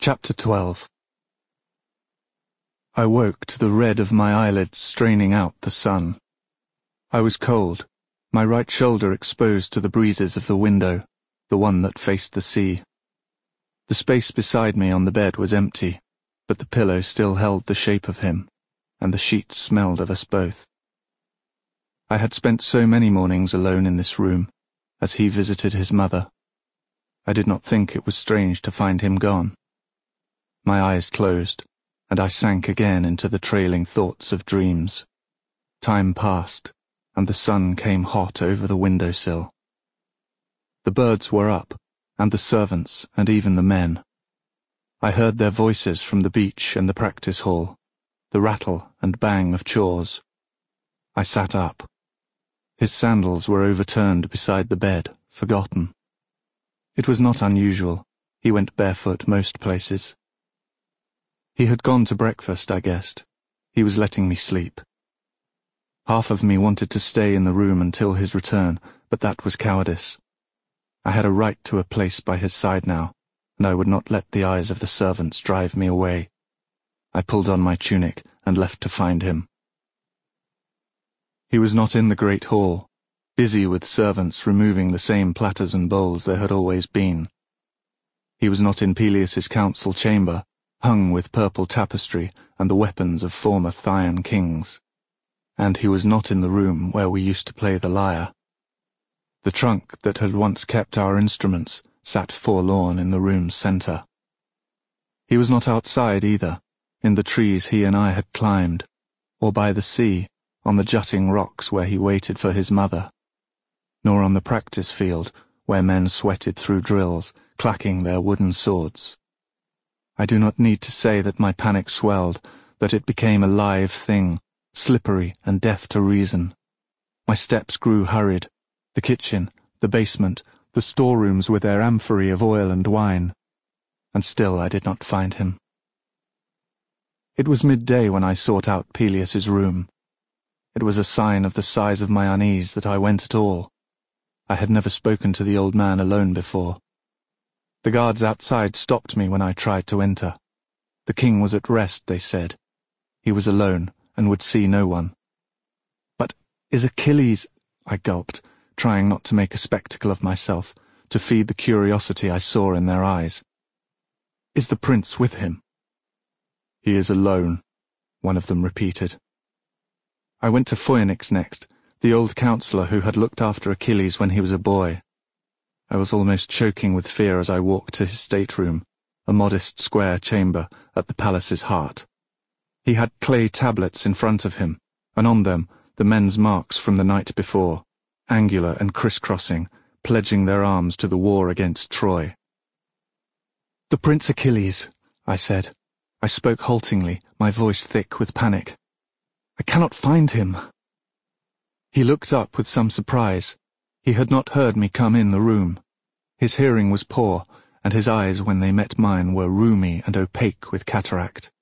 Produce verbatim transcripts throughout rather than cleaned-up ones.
Chapter twelve. I woke to the red of my eyelids straining out the sun. I was cold, my right shoulder exposed to the breezes of the window, the one that faced the sea. The space beside me on the bed was empty, but the pillow still held the shape of him, and the sheets smelled of us both. I had spent so many mornings alone in this room, as he visited his mother. I did not think it was strange to find him gone. My eyes closed, and I sank again into the trailing thoughts of dreams. Time passed, and the sun came hot over the windowsill. The birds were up, and the servants, and even the men. I heard their voices from the beach and the practice hall, the rattle and bang of chores. I sat up. His sandals were overturned beside the bed, forgotten. It was not unusual. He went barefoot most places. He had gone to breakfast, I guessed. He was letting me sleep. Half of me wanted to stay in the room until his return, but that was cowardice. I had a right to a place by his side now, and I would not let the eyes of the servants drive me away. I pulled on my tunic and left to find him. He was not in the great hall, busy with servants removing the same platters and bowls there had always been. He was not in Peleus's council chamber, hung with purple tapestry and the weapons of former Thaian kings. And he was not in the room where we used to play the lyre. The trunk that had once kept our instruments sat forlorn in the room's centre. He was not outside either, in the trees he and I had climbed, or by the sea, on the jutting rocks where he waited for his mother, nor on the practice field where men sweated through drills, clacking their wooden swords. I do not need to say that my panic swelled, that it became a live thing, slippery and deaf to reason. My steps grew hurried, the kitchen, the basement, the storerooms with their amphorae of oil and wine, and still I did not find him. It was midday when I sought out Peleus's room. It was a sign of the size of my unease that I went at all. I had never spoken to the old man alone before. The guards outside stopped me when I tried to enter. The king was at rest, they said. He was alone, and would see no one. But is Achilles— I gulped, trying not to make a spectacle of myself, to feed the curiosity I saw in their eyes. Is the prince with him? He is alone, one of them repeated. I went to Phoenix next, the old counsellor who had looked after Achilles when he was a boy. I was almost choking with fear as I walked to his stateroom, a modest square chamber at the palace's heart. He had clay tablets in front of him, and on them the men's marks from the night before, angular and crisscrossing, pledging their arms to the war against Troy. "The Prince Achilles," I said. I spoke haltingly, my voice thick with panic. "I cannot find him." He looked up with some surprise. He had not heard me come in the room. His hearing was poor, and his eyes when they met mine were rheumy and opaque with cataract.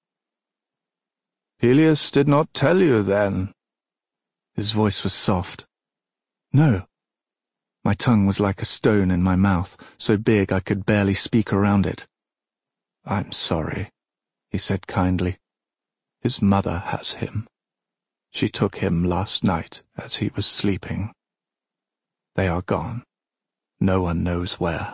"Peleus did not tell you, then?" His voice was soft. "No." My tongue was like a stone in my mouth, so big I could barely speak around it. "I'm sorry," he said kindly. "His mother has him. She took him last night as he was sleeping. They are gone. No one knows where."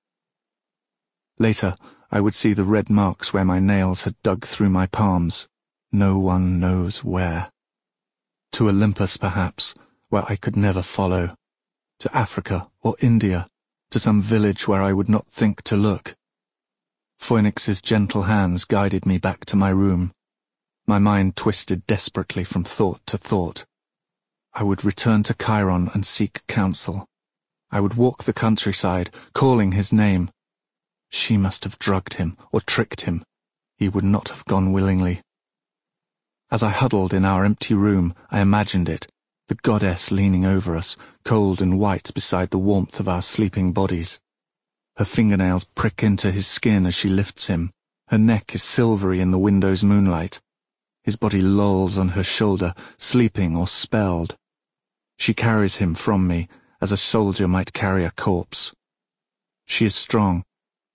Later, I would see the red marks where my nails had dug through my palms. No one knows where. To Olympus, perhaps, where I could never follow. To Africa or India, to some village where I would not think to look. Phoenix's gentle hands guided me back to my room. My mind twisted desperately from thought to thought. I would return to Chiron and seek counsel. I would walk the countryside, calling his name. She must have drugged him or tricked him. He would not have gone willingly. As I huddled in our empty room, I imagined it, the goddess leaning over us, cold and white beside the warmth of our sleeping bodies. Her fingernails prick into his skin as she lifts him. Her neck is silvery in the window's moonlight. His body lolls on her shoulder, sleeping or spelled. She carries him from me, as a soldier might carry a corpse. She is strong.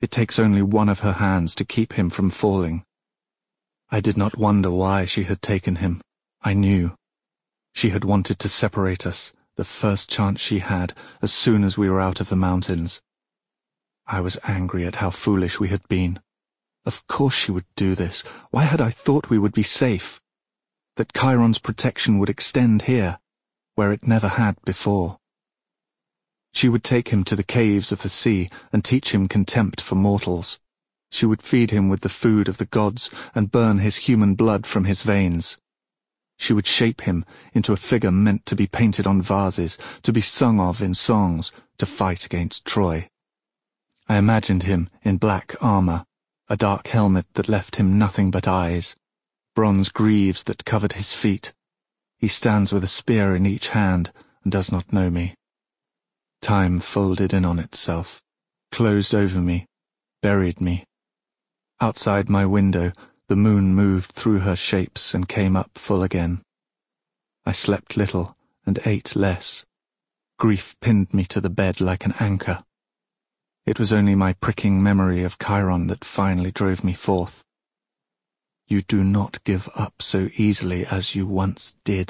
It takes only one of her hands to keep him from falling. I did not wonder why she had taken him. I knew. She had wanted to separate us, the first chance she had, as soon as we were out of the mountains. I was angry at how foolish we had been. Of course she would do this. Why had I thought we would be safe? That Chiron's protection would extend here, where it never had before. She would take him to the caves of the sea and teach him contempt for mortals. She would feed him with the food of the gods and burn his human blood from his veins. She would shape him into a figure meant to be painted on vases, to be sung of in songs, to fight against Troy. I imagined him in black armor, a dark helmet that left him nothing but eyes, bronze greaves that covered his feet. He stands with a spear in each hand and does not know me. Time folded in on itself, closed over me, buried me. Outside my window, the moon moved through her shapes and came up full again. I slept little and ate less. Grief pinned me to the bed like an anchor. It was only my pricking memory of Chiron that finally drove me forth. You do not give up so easily as you once did.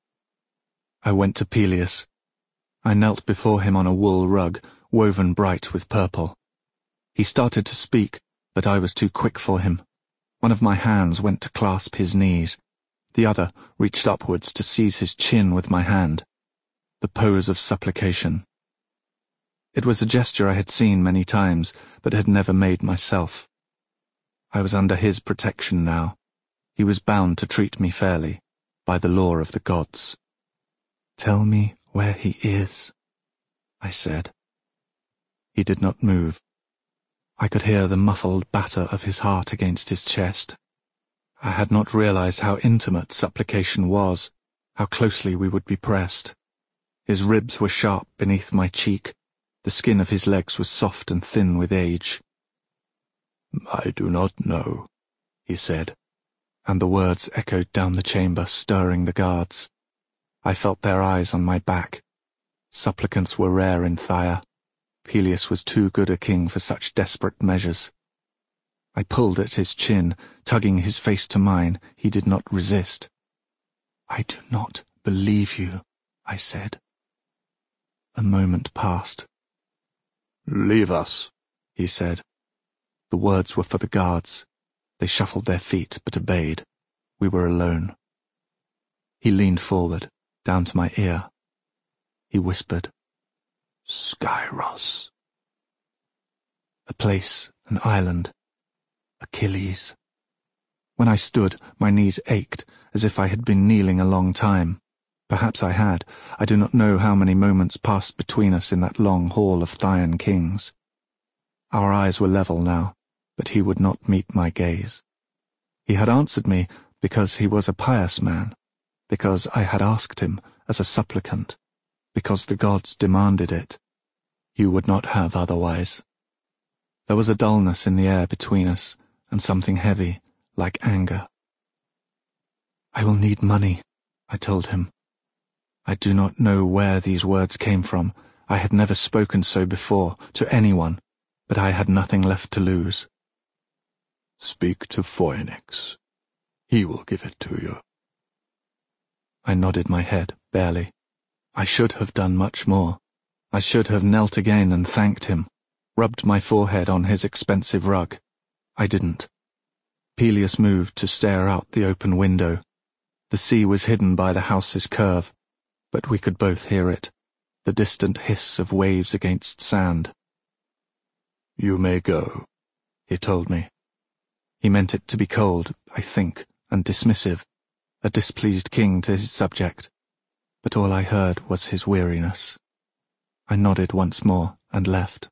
I went to Peleus. I knelt before him on a wool rug, woven bright with purple. He started to speak, but I was too quick for him. One of my hands went to clasp his knees. The other reached upwards to seize his chin with my hand. The pose of supplication. It was a gesture I had seen many times, but had never made myself. I was under his protection now. He was bound to treat me fairly, by the law of the gods. "Tell me where he is," I said. He did not move. I could hear the muffled batter of his heart against his chest. I had not realized how intimate supplication was, how closely we would be pressed. His ribs were sharp beneath my cheek. The skin of his legs was soft and thin with age. "I do not know," he said, and the words echoed down the chamber, stirring the guards. I felt their eyes on my back. Supplicants were rare in Tyre. Peleus was too good a king for such desperate measures. I pulled at his chin, tugging his face to mine. He did not resist. "I do not believe you," I said. A moment passed. "Leave us," he said. The words were for the guards. They shuffled their feet, but obeyed. We were alone. He leaned forward, down to my ear. He whispered, "Skyros." A place, an island. Achilles. When I stood, my knees ached, as if I had been kneeling a long time. Perhaps I had. I do not know how many moments passed between us in that long hall of Thyan kings. Our eyes were level now, but he would not meet my gaze. He had answered me because he was a pious man, because I had asked him as a supplicant, because the gods demanded it. You would not have otherwise. There was a dullness in the air between us, and something heavy, like anger. "I will need money," I told him. I do not know where these words came from. I had never spoken so before, to anyone, but I had nothing left to lose. "Speak to Phoenix. He will give it to you." I nodded my head, barely. I should have done much more. I should have knelt again and thanked him, rubbed my forehead on his expensive rug. I didn't. Peleus moved to stare out the open window. The sea was hidden by the house's curve, but we could both hear it, the distant hiss of waves against sand. "You may go," he told me. He meant it to be cold, I think, and dismissive, a displeased king to his subject, but all I heard was his weariness. I nodded once more and left.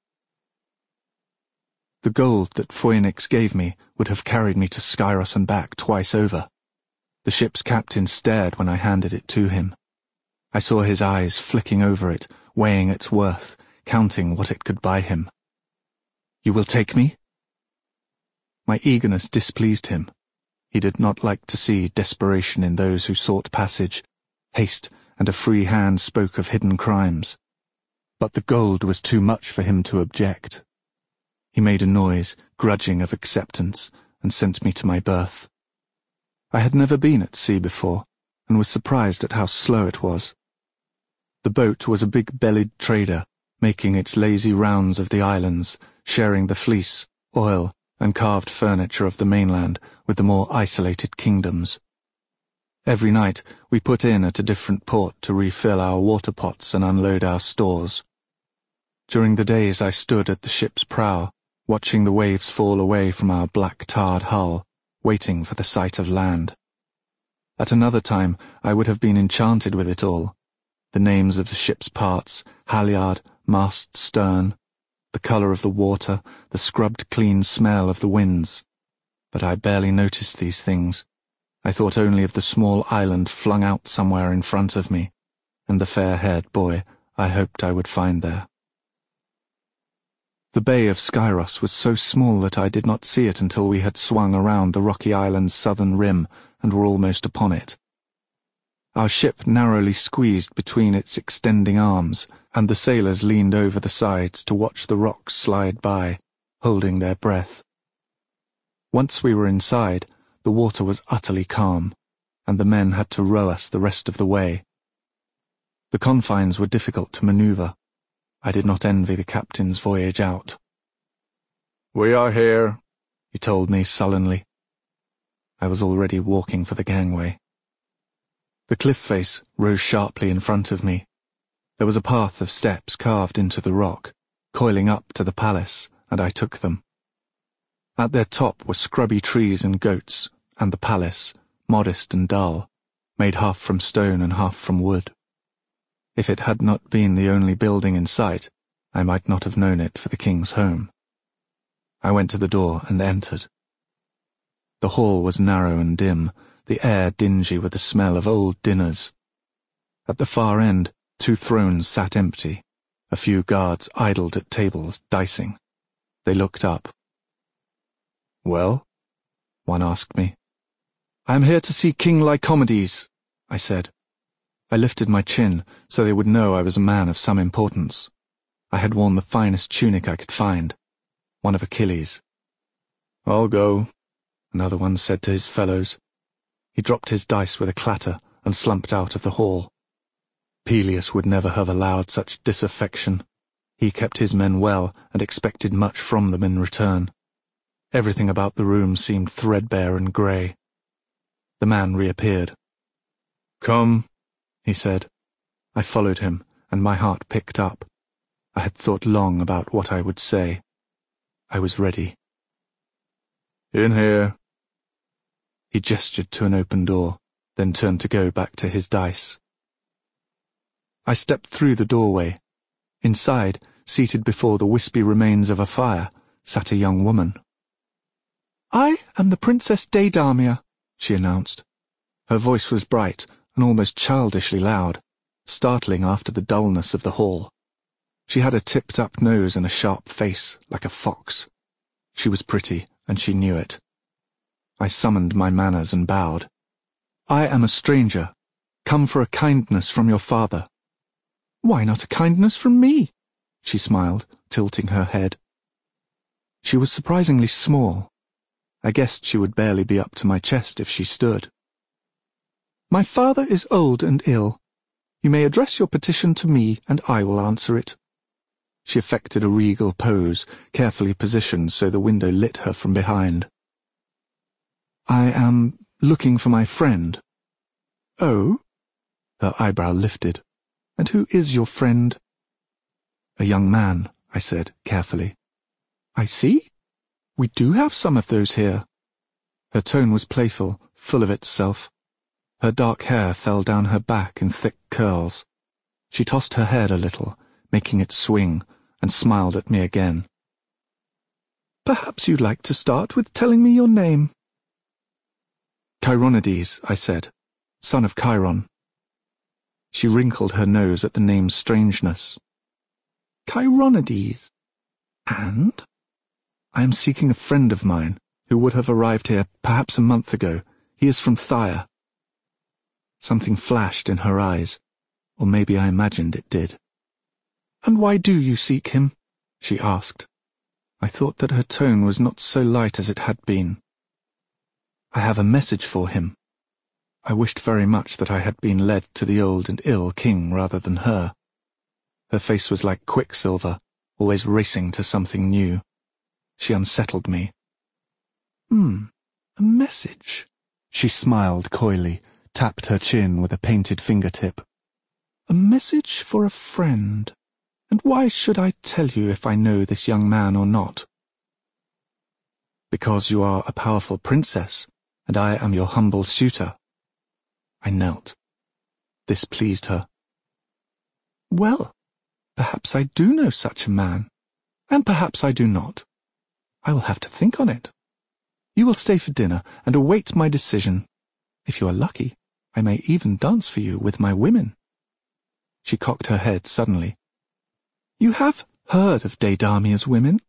The gold that Phoenix gave me would have carried me to Skyros and back twice over. The ship's captain stared when I handed it to him. I saw his eyes flicking over it, weighing its worth, counting what it could buy him. "You will take me?" My eagerness displeased him. He did not like to see desperation in those who sought passage. Haste and a free hand spoke of hidden crimes. But the gold was too much for him to object. He made a noise, grudging of acceptance, and sent me to my berth. I had never been at sea before, and was surprised at how slow it was. The boat was a big-bellied trader, making its lazy rounds of the islands, sharing the fleece, oil, and carved furniture of the mainland with the more isolated kingdoms. Every night we put in at a different port to refill our water pots and unload our stores. During the days I stood at the ship's prow, watching the waves fall away from our black-tarred hull, waiting for the sight of land. At another time I would have been enchanted with it all. The names of the ship's parts, halyard, mast, stern, the colour of the water, the scrubbed clean smell of the winds. But I barely noticed these things. I thought only of the small island flung out somewhere in front of me, and the fair-haired boy I hoped I would find there. The bay of Skyros was so small that I did not see it until we had swung around the rocky island's southern rim and were almost upon it. Our ship narrowly squeezed between its extending arms, and the sailors leaned over the sides to watch the rocks slide by, holding their breath. Once we were inside, the water was utterly calm, and the men had to row us the rest of the way. The confines were difficult to manoeuvre. I did not envy the captain's voyage out. "We are here," he told me sullenly. I was already walking for the gangway. The cliff face rose sharply in front of me. There was a path of steps carved into the rock, coiling up to the palace, and I took them. At their top were scrubby trees and goats, and the palace, modest and dull, made half from stone and half from wood. If it had not been the only building in sight, I might not have known it for the king's home. I went to the door and entered. The hall was narrow and dim, the air dingy with the smell of old dinners. At the far end, two thrones sat empty. A few guards idled at tables, dicing. They looked up. "Well?" one asked me. "I am here to see King Lycomedes," I said. I lifted my chin so they would know I was a man of some importance. I had worn the finest tunic I could find, one of Achilles. "I'll go," another one said to his fellows. He dropped his dice with a clatter and slumped out of the hall. Peleus would never have allowed such disaffection. He kept his men well and expected much from them in return. Everything about the room seemed threadbare and grey. The man reappeared. "Come," he said. I followed him, and my heart picked up. I had thought long about what I would say. I was ready. "In here." He gestured to an open door, then turned to go back to his dice. I stepped through the doorway. Inside, seated before the wispy remains of a fire, sat a young woman. "I am the Princess Deidamia," she announced. Her voice was bright and almost childishly loud, startling after the dullness of the hall. She had a tipped-up nose and a sharp face, like a fox. She was pretty, and she knew it. I summoned my manners and bowed. "I am a stranger, come for a kindness from your father." "Why not a kindness from me?" she smiled, tilting her head. She was surprisingly small. I guessed she would barely be up to my chest if she stood. "My father is old and ill. You may address your petition to me, and I will answer it." She affected a regal pose, carefully positioned so the window lit her from behind. "I am looking for my friend." "Oh?" Her eyebrow lifted. "And who is your friend?" "A young man," I said carefully. "I see. We do have some of those here." Her tone was playful, full of itself. Her dark hair fell down her back in thick curls. She tossed her head a little, making it swing, and smiled at me again. "Perhaps you'd like to start with telling me your name." "Chironides," I said, "son of Chiron." She wrinkled her nose at the name's strangeness. "Chironides? And?" "I am seeking a friend of mine, who would have arrived here perhaps a month ago. He is from Tyre." Something flashed in her eyes, or maybe I imagined it did. "And why do you seek him?" she asked. I thought that her tone was not so light as it had been. "I have a message for him." I wished very much that I had been led to the old and ill king rather than her. Her face was like quicksilver, always racing to something new. She unsettled me. Hmm, a message. She smiled coyly, tapped her chin with a painted fingertip. A message for a friend. And why should I tell you if I know this young man or not? Because you are a powerful princess, and I am your humble suitor. I knelt. This pleased her. Well, perhaps I do know such a man, and perhaps I do not. I will have to think on it. You will stay for dinner and await my decision. If you are lucky, I may even dance for you with my women. She cocked her head suddenly. You have heard of Deidamia's women?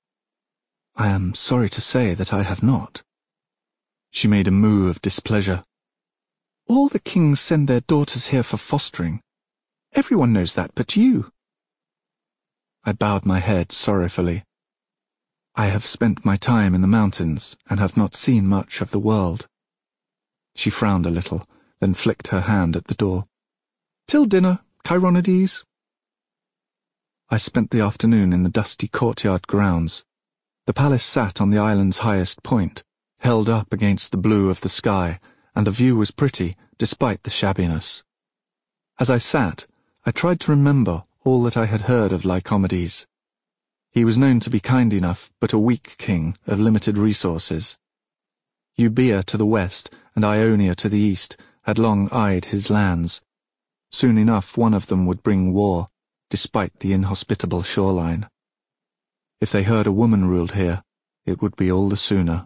I am sorry to say that I have not. She made a moue of displeasure. All the kings send their daughters here for fostering. Everyone knows that but you. I bowed my head sorrowfully. I have spent my time in the mountains and have not seen much of the world. She frowned a little, then flicked her hand at the door. Till dinner, Chironides. I spent the afternoon in the dusty courtyard grounds. The palace sat on the island's highest point, held up against the blue of the sky, and the view was pretty, despite the shabbiness. As I sat, I tried to remember all that I had heard of Lycomedes. He was known to be kind enough, but a weak king of limited resources. Euboea to the west and Ionia to the east had long eyed his lands. Soon enough one of them would bring war, despite the inhospitable shoreline. If they heard a woman ruled here, it would be all the sooner.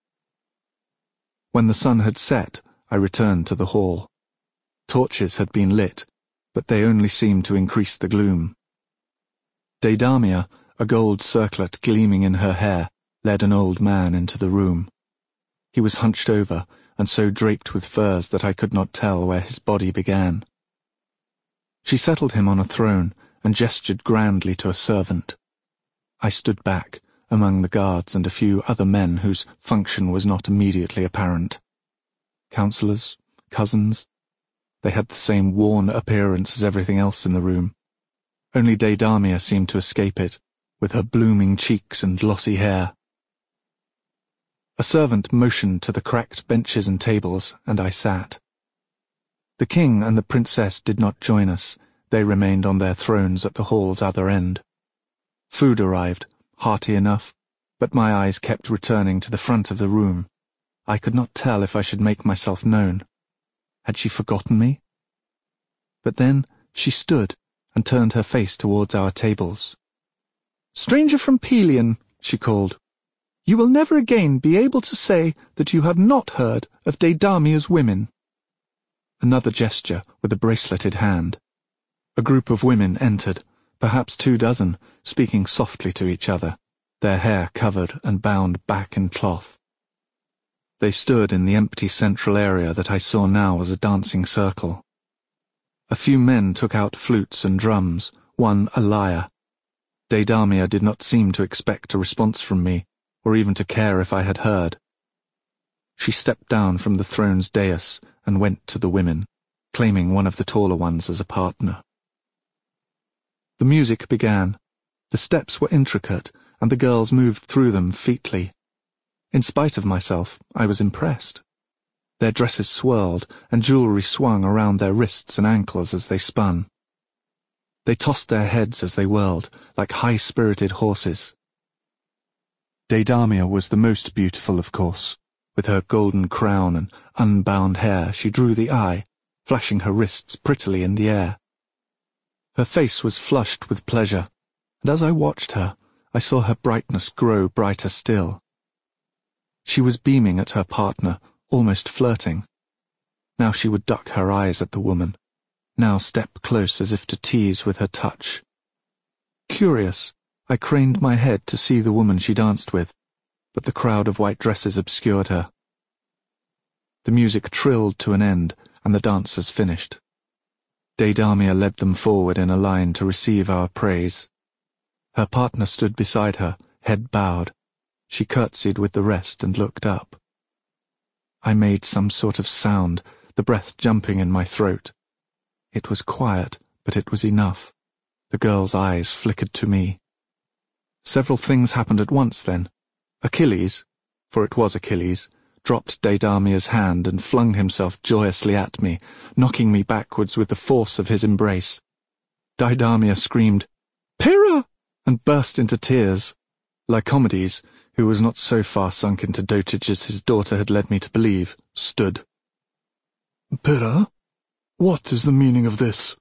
When the sun had set, I returned to the hall. Torches had been lit, but they only seemed to increase the gloom. Deidamia, a gold circlet gleaming in her hair, led an old man into the room. He was hunched over, and so draped with furs that I could not tell where his body began. She settled him on a throne, and gestured grandly to a servant. I stood back, among the guards and a few other men whose function was not immediately apparent. Councillors, cousins, they had the same worn appearance as everything else in the room. Only Deidamia seemed to escape it, with her blooming cheeks and glossy hair. A servant motioned to the cracked benches and tables, and I sat. The king and the princess did not join us. They remained on their thrones at the hall's other end. Food arrived, hearty enough, but my eyes kept returning to the front of the room. I could not tell if I should make myself known. Had she forgotten me? But then she stood and turned her face towards our tables. "Stranger from Pelion," she called, "you will never again be able to say that you have not heard of Deidamia's women." Another gesture with a braceleted hand. A group of women entered, perhaps two dozen, speaking softly to each other, their hair covered and bound back in cloth. They stood in the empty central area that I saw now as a dancing circle. A few men took out flutes and drums, one a lyre. Deidamia did not seem to expect a response from me, or even to care if I had heard. She stepped down from the throne's dais and went to the women, claiming one of the taller ones as a partner. The music began. The steps were intricate, and the girls moved through them featly. In spite of myself, I was impressed. Their dresses swirled, and jewellery swung around their wrists and ankles as they spun. They tossed their heads as they whirled, like high-spirited horses. Deidamia was the most beautiful, of course. With her golden crown and unbound hair, she drew the eye, flashing her wrists prettily in the air. Her face was flushed with pleasure, and as I watched her, I saw her brightness grow brighter still. She was beaming at her partner, almost flirting. Now she would duck her eyes at the woman, now step close as if to tease with her touch. Curious, I craned my head to see the woman she danced with, but the crowd of white dresses obscured her. The music trilled to an end, and the dancers finished. Deidamia led them forward in a line to receive our praise. Her partner stood beside her, head bowed. She curtsied with the rest and looked up. I made some sort of sound, the breath jumping in my throat. It was quiet, but it was enough. The girl's eyes flickered to me. Several things happened at once then. Achilles, for it was Achilles, dropped Deidamia's hand and flung himself joyously at me, knocking me backwards with the force of his embrace. Deidamia screamed, "Pyrrha!" and burst into tears. Lycomedes, who was not so far sunk into dotage as his daughter had led me to believe, stood. "Pyrrha? What is the meaning of this?"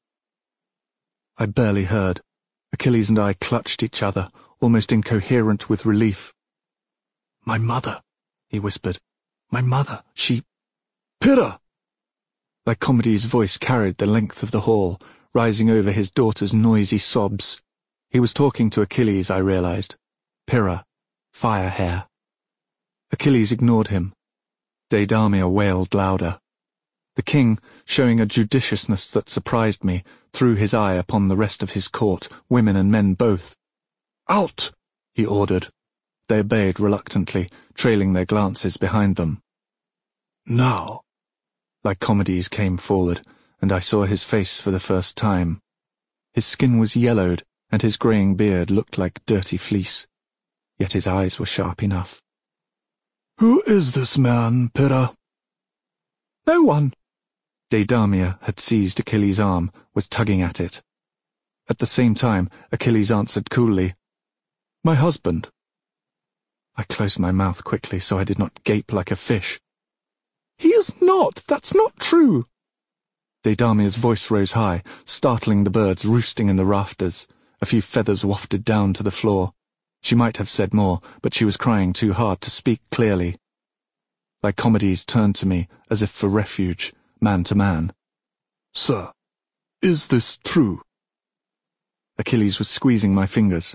I barely heard. Achilles and I clutched each other, almost incoherent with relief. "My mother," he whispered. "My mother, she—" "Pyrrha!" Lycomedes' voice carried the length of the hall, rising over his daughter's noisy sobs. He was talking to Achilles, I realized. Pyrrha, fire hair. Achilles ignored him. Deidamia wailed louder. The king, showing a judiciousness that surprised me, threw his eye upon the rest of his court, women and men both. "Out!" he ordered. They obeyed reluctantly, trailing their glances behind them. "Now!" Lycomedes came forward, and I saw his face for the first time. His skin was yellowed, and his greying beard looked like dirty fleece. Yet his eyes were sharp enough. "Who is this man, Pyrrha?" "No one." Deidamia had seized Achilles' arm, was tugging at it. At the same time, Achilles answered coolly, "My husband." I closed my mouth quickly so I did not gape like a fish. "He is not! That's not true!" Deidamia's voice rose high, startling the birds roosting in the rafters. A few feathers wafted down to the floor. She might have said more, but she was crying too hard to speak clearly. Lycomedes turned to me, as if for refuge, man to man. "Sir, is this true?" Achilles was squeezing my fingers.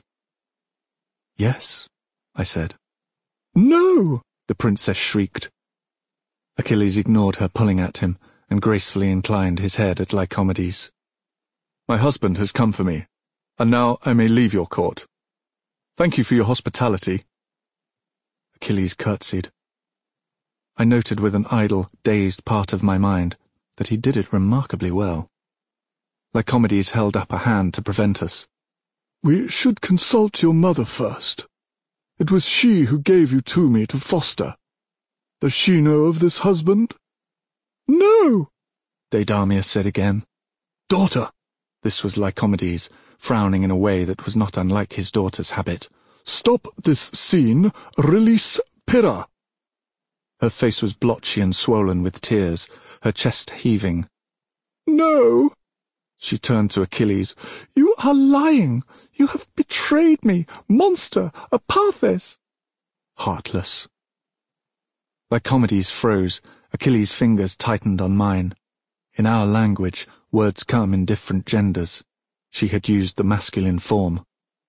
"Yes," I said. "No!" the princess shrieked. Achilles ignored her pulling at him, and gracefully inclined his head at Lycomedes. "My husband has come for me, and now I may leave your court. Thank you for your hospitality." Achilles curtsied. I noted with an idle, dazed part of my mind that he did it remarkably well. Lycomedes held up a hand to prevent us. "We should consult your mother first. It was she who gave you to me to foster. Does she know of this husband?" "No," Deidamia said again. "Daughter," this was Lycomedes, frowning in a way that was not unlike his daughter's habit, "stop this scene. Release Pyrrha." Her face was blotchy and swollen with tears, her chest heaving. "No." She turned to Achilles. "You are lying. You have betrayed me. Monster, Epathes." Heartless. Lycomedes froze. Achilles' fingers tightened on mine. In our language, words come in different genders. She had used the masculine form.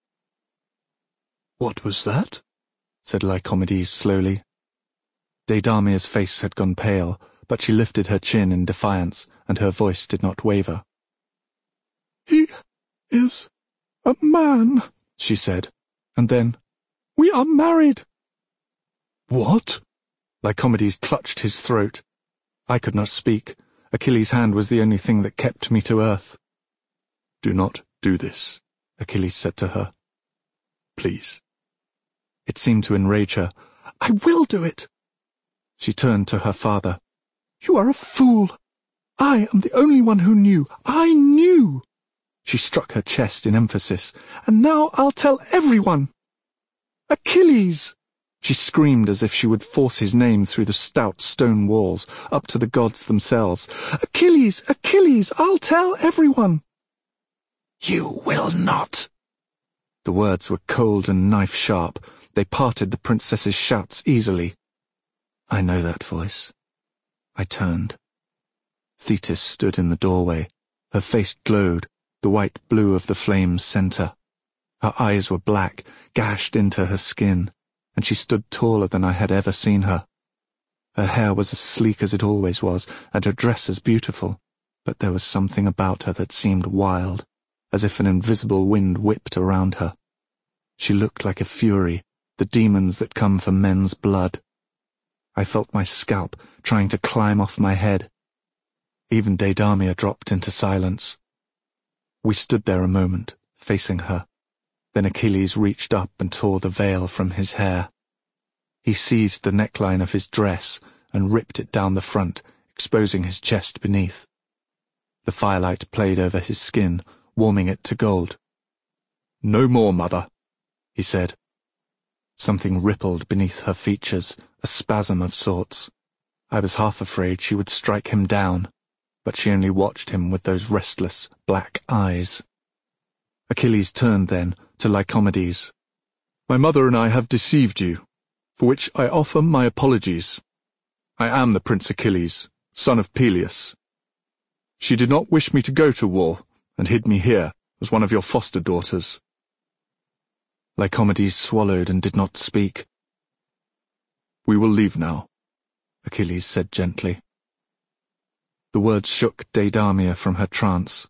"What was that?" said Lycomedes slowly. Deidamia's face had gone pale, but she lifted her chin in defiance, and her voice did not waver. "He is a man," she said, and then, "We are married." "What?" Lycomedes clutched his throat. I could not speak. Achilles' hand was the only thing that kept me to earth. "Do not do this," Achilles said to her. "Please." It seemed to enrage her. "I will do it." She turned to her father. "You are a fool. I am the only one who knew. I knew." She struck her chest in emphasis. "And now I'll tell everyone." "Achilles!" She screamed as if she would force his name through the stout stone walls, up to the gods themselves. "Achilles! Achilles! I'll tell everyone!" "You will not." The words were cold and knife-sharp. They parted the princess's shouts easily. I know that voice. I turned. Thetis stood in the doorway. Her face glowed, the white blue of the flame's center. Her eyes were black, gashed into her skin, and she stood taller than I had ever seen her. Her hair was as sleek as it always was, and her dress as beautiful, but there was something about her that seemed wild, as if an invisible wind whipped around her. She looked like a fury, the demons that come for men's blood. I felt my scalp trying to climb off my head. Even Deidamia dropped into silence. We stood there a moment, facing her. Then Achilles reached up and tore the veil from his hair. He seized the neckline of his dress and ripped it down the front, exposing his chest beneath. The firelight played over his skin, warming it to gold. "No more, mother," he said. Something rippled beneath her features, a spasm of sorts. I was half afraid she would strike him down, but she only watched him with those restless, black eyes. Achilles turned then to Lycomedes. "My mother and I have deceived you, for which I offer my apologies. I am the Prince Achilles, son of Peleus. She did not wish me to go to war, and hid me here as one of your foster daughters." Lycomedes swallowed and did not speak. "We will leave now," Achilles said gently. The words shook Deidamia from her trance.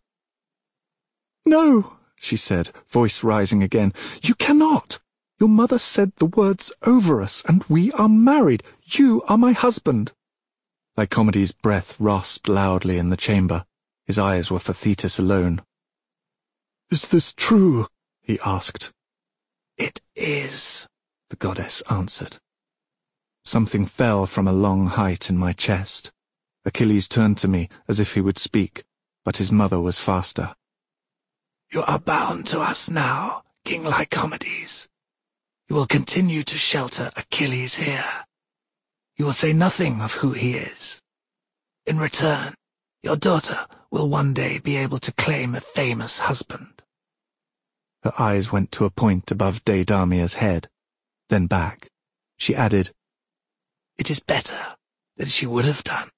"No," she said, voice rising again. "You cannot. Your mother said the words over us, and we are married. You are my husband." Lycomedes' breath rasped loudly in the chamber. His eyes were for Thetis alone. "Is this true?" he asked. "It is," the goddess answered. Something fell from a long height in my chest. Achilles turned to me as if he would speak, but his mother was faster. "You are bound to us now, King Lycomedes. You will continue to shelter Achilles here. You will say nothing of who he is. In return, your daughter will one day be able to claim a famous husband." Her eyes went to a point above Deidamia's head, then back. She added, "It is better than she would have done."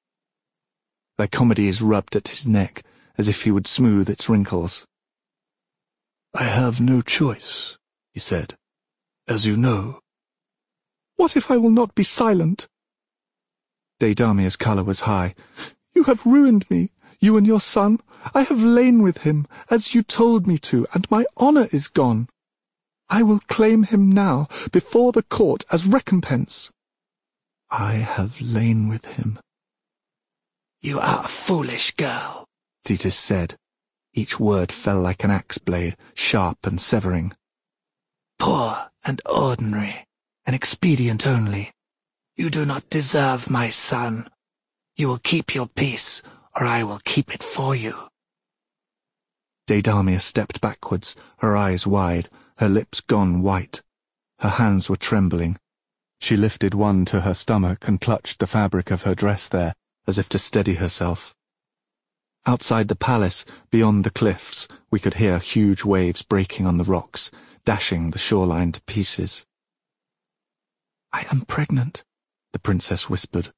Lycomedes rubbed at his neck as if he would smooth its wrinkles. "I have no choice," he said, "as you know." "What if I will not be silent?" Deidamia's colour was high. "You have ruined me, you and your son. I have lain with him, as you told me to, and my honour is gone. I will claim him now, before the court, as recompense." "I have lain with him." "You are a foolish girl," Thetis said. Each word fell like an axe blade, sharp and severing. "Poor and ordinary, an expedient only. You do not deserve my son. You will keep your peace, or I will keep it for you." Deidamia stepped backwards, her eyes wide, her lips gone white. Her hands were trembling. She lifted one to her stomach and clutched the fabric of her dress there, as if to steady herself. Outside the palace, beyond the cliffs, we could hear huge waves breaking on the rocks, dashing the shoreline to pieces. "I am pregnant," the princess whispered.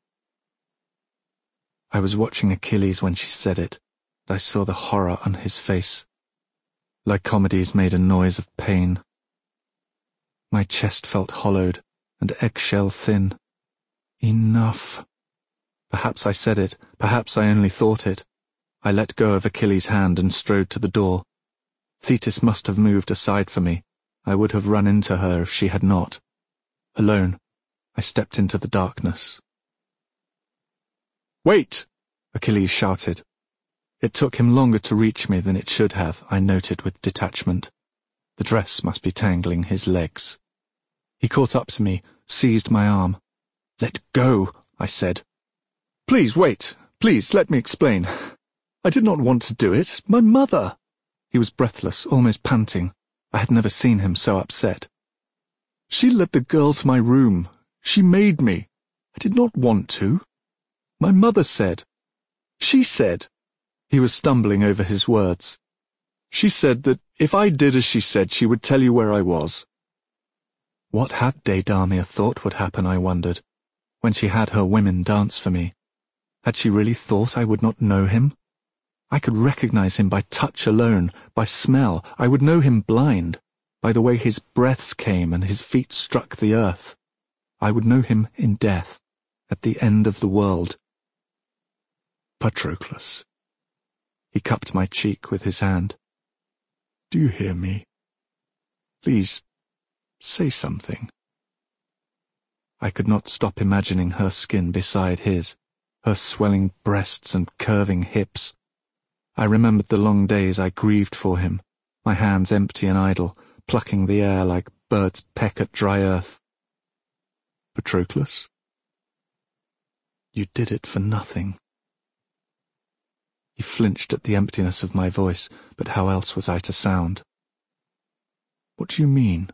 I was watching Achilles when she said it, and I saw the horror on his face. Lycomedes made a noise of pain. My chest felt hollowed and eggshell thin. Enough. Perhaps I said it, perhaps I only thought it. I let go of Achilles' hand and strode to the door. Thetis must have moved aside for me. I would have run into her if she had not. Alone, I stepped into the darkness. "Wait!" Achilles shouted. It took him longer to reach me than it should have, I noted with detachment. The dress must be tangling his legs. He caught up to me, seized my arm. "Let go," I said. "Please wait. Please let me explain. I did not want to do it. My mother—" He was breathless, almost panting. I had never seen him so upset. "She led the girl to my room. She made me. I did not want to. My mother said. She said—" He was stumbling over his words. "She said that if I did as she said, she would tell you where I was." What had Deidamia thought would happen, I wondered, when she had her women dance for me? Had she really thought I would not know him? I could recognize him by touch alone, by smell. I would know him blind, by the way his breaths came and his feet struck the earth. I would know him in death, at the end of the world. "Patroclus." He cupped my cheek with his hand. "Do you hear me? Please, Say something. I could not stop imagining her skin beside his, her swelling breasts and curving hips. I remembered the long days I grieved for him, my hands empty and idle, plucking the air like birds peck at dry earth. Patroclus? You did it for nothing. He flinched at the emptiness of my voice, but how else was I to sound? What do you mean?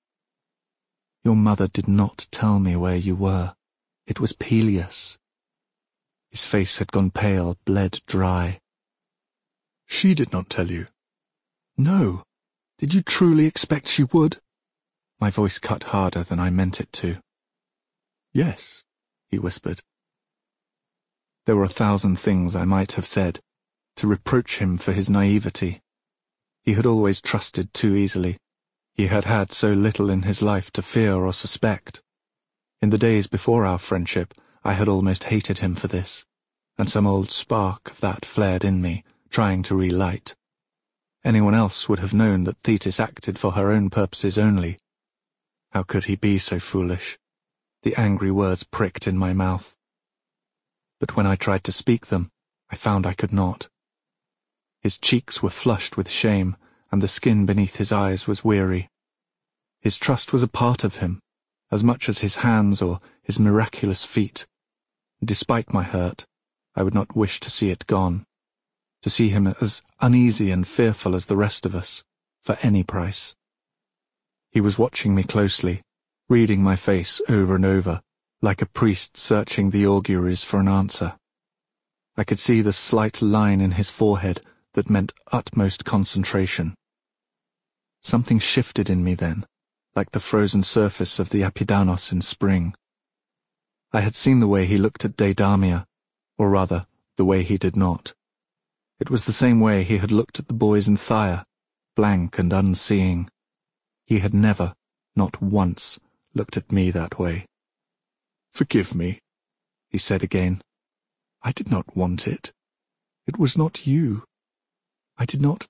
Your mother did not tell me where you were. It was Peleus. His face had gone pale, bled dry. She did not tell you? No. Did you truly expect she would? My voice cut harder than I meant it to. Yes, he whispered. There were a thousand things I might have said, to reproach him for his naivety. He had always trusted too easily. He had had so little in his life to fear or suspect. In the days before our friendship, I had almost hated him for this, and some old spark of that flared in me, trying to relight. Anyone else would have known that Thetis acted for her own purposes only. How could he be so foolish? The angry words pricked in my mouth. But when I tried to speak them, I found I could not. His cheeks were flushed with shame, and the skin beneath his eyes was weary. His trust was a part of him, as much as his hands or his miraculous feet. Despite my hurt, I would not wish to see it gone, to see him as uneasy and fearful as the rest of us, for any price. He was watching me closely, reading my face over and over, like a priest searching the auguries for an answer. I could see the slight line in his forehead that meant utmost concentration. Something shifted in me then, like the frozen surface of the Apidanos in spring. I had seen the way he looked at Deidamia, or rather, the way he did not. It was the same way he had looked at the boys in Thia, blank and unseeing. He had never, not once, looked at me that way. "Forgive me," he said again. "I did not want it. It was not you. I did not...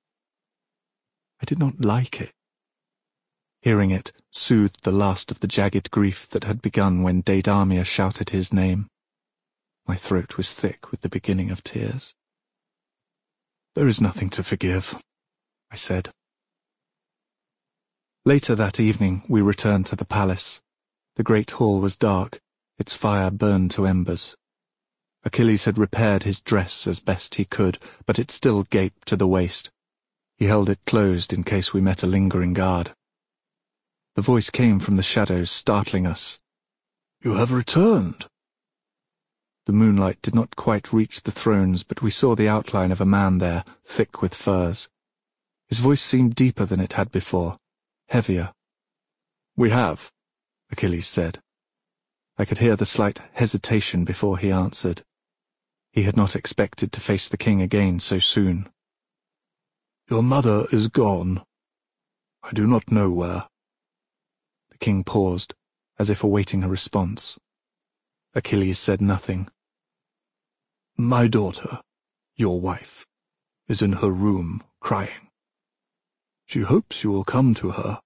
I did not like it." Hearing it soothed the last of the jagged grief that had begun when Deidamia shouted his name. My throat was thick with the beginning of tears. "There is nothing to forgive," I said. Later that evening we returned to the palace. The great hall was dark, its fire burned to embers. Achilles had repaired his dress as best he could, but it still gaped to the waist. He held it closed in case we met a lingering guard. The voice came from the shadows, startling us. "You have returned." The moonlight did not quite reach the thrones, but we saw the outline of a man there, thick with furs. His voice seemed deeper than it had before, heavier. "We have," Achilles said. I could hear the slight hesitation before he answered. He had not expected to face the king again so soon. "Your mother is gone. I do not know where." The king paused, as if awaiting a response. Achilles said nothing. "My daughter, your wife, is in her room, crying. She hopes you will come to her."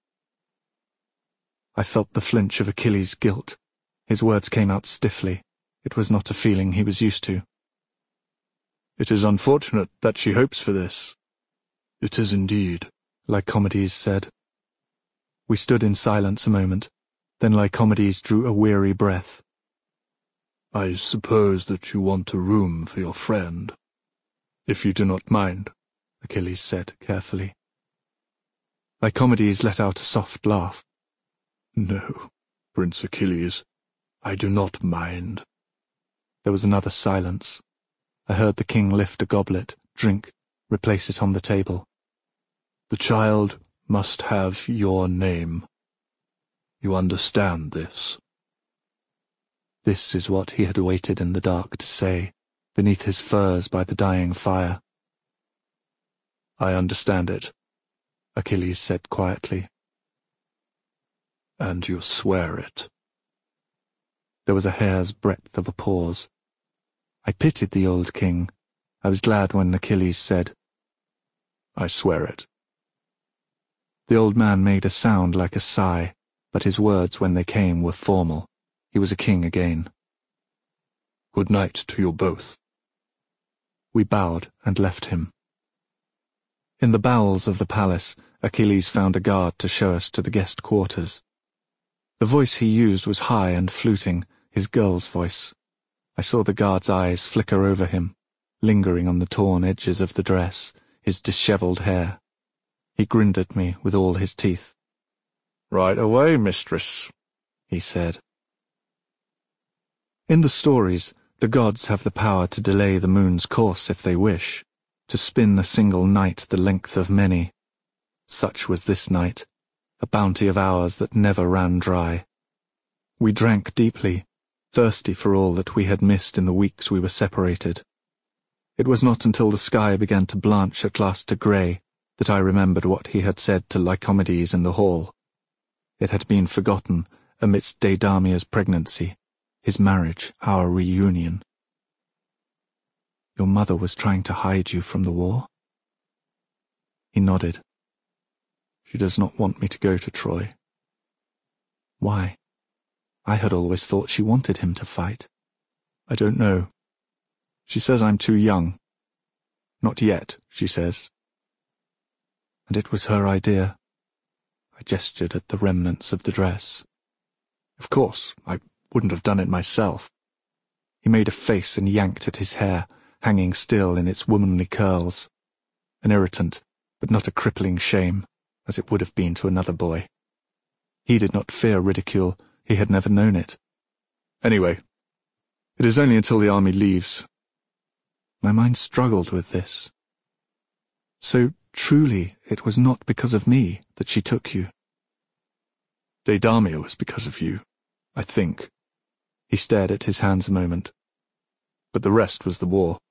I felt the flinch of Achilles' guilt. His words came out stiffly. It was not a feeling he was used to. "It is unfortunate that she hopes for this." "It is indeed," Lycomedes said. We stood in silence a moment. Then Lycomedes drew a weary breath. "I suppose that you want a room for your friend." "If you do not mind," Achilles said carefully. Lycomedes let out a soft laugh. "No, Prince Achilles, I do not mind." There was another silence. I heard the king lift a goblet, drink, replace it on the table. "The child must have your name. You understand this?" This is what he had waited in the dark to say, beneath his furs by the dying fire. "I understand it," Achilles said quietly. "And you swear it?" There was a hair's breadth of a pause. I pitied the old king. I was glad when Achilles said, "I swear it." The old man made a sound like a sigh, but his words when they came were formal. He was a king again. "Good night to you both." We bowed and left him. In the bowels of the palace, Achilles found a guard to show us to the guest quarters. The voice he used was high and fluting, his girl's voice. I saw the guard's eyes flicker over him, lingering on the torn edges of the dress, his dishevelled hair. He grinned at me with all his teeth. "Right away, mistress," he said. In the stories, the gods have the power to delay the moon's course if they wish, to spin a single night the length of many. Such was this night, a bounty of hours that never ran dry. We drank deeply, thirsty for all that we had missed in the weeks we were separated. It was not until the sky began to blanch at last to grey that I remembered what he had said to Lycomedes in the hall. It had been forgotten amidst Deidamia's pregnancy, his marriage, our reunion. "Your mother was trying to hide you from the war?" He nodded. "She does not want me to go to Troy." "Why? I had always thought she wanted him to fight." "I don't know. She says I'm too young. Not yet, she says." And it was her idea. I gestured at the remnants of the dress. "Of course, I wouldn't have done it myself." He made a face and yanked at his hair, hanging still in its womanly curls. An irritant, but not a crippling shame, as it would have been to another boy. He did not fear ridicule, he had never known it. "Anyway, it is only until the army leaves." My mind struggled with this. So truly it was not because of me that she took you. "Deidamia was because of you, I think." He stared at his hands a moment. "But the rest was the war."